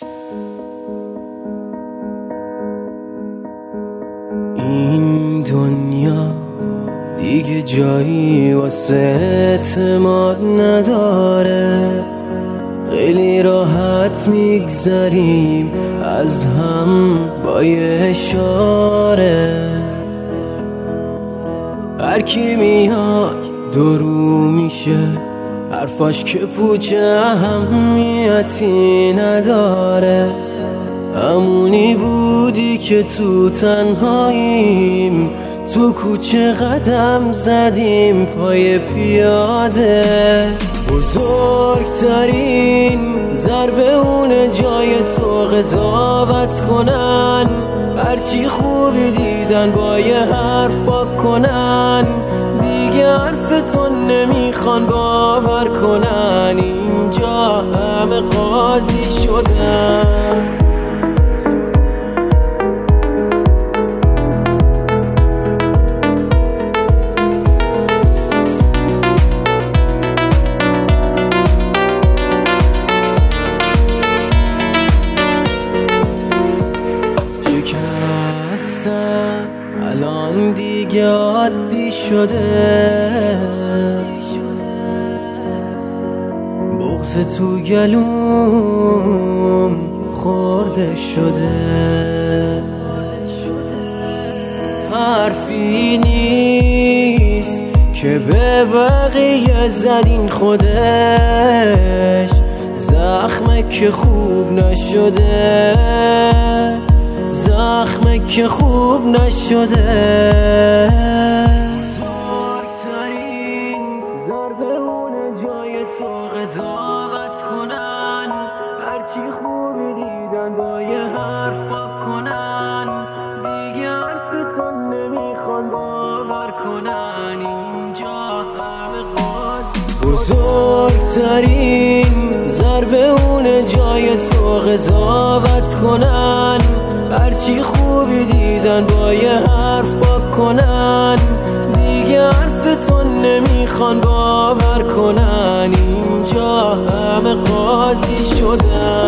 این دنیا دیگه جایی واسه اعتماد نداره، خیلی راحت میگذریم از هم با یه اشاره. هر کی میاد درو میشه، حرفاش که پوچه اهمیتی نداره. همونی بودی که تو تنهاییم، تو کوچه قدم زدیم پای پیاده. بزرگترین ضربه اونه جای تو قضاوت کنن، هرچی خوبی دیدن با یه حرف پاک کنن. دیگه حرف تو نمیخوان باور کنن، اینجا همه قاضی شدن. الان دیگه عادی شده، بغض تو گلوم خورده شده. حرفی نیست که به بقیه زدین، خودش زخمه که خوب نشده، زخمه که خوب نشده. بزرگترین ضربه اونه جای تو قضاوت کنن، هرچی خوبی دیدن با یه حرف پاک کنن. دیگه حرف تو نمیخوان باور کنن، اینجا همه قاضی. بزرگترین ضربه اونه جای تو قضاوت کنن، هرچی خوبی دیدن با یه حرف پاک کنن. دیگه حرف تو نمیخوان باور کنن، اینجا همه قاضی شدن.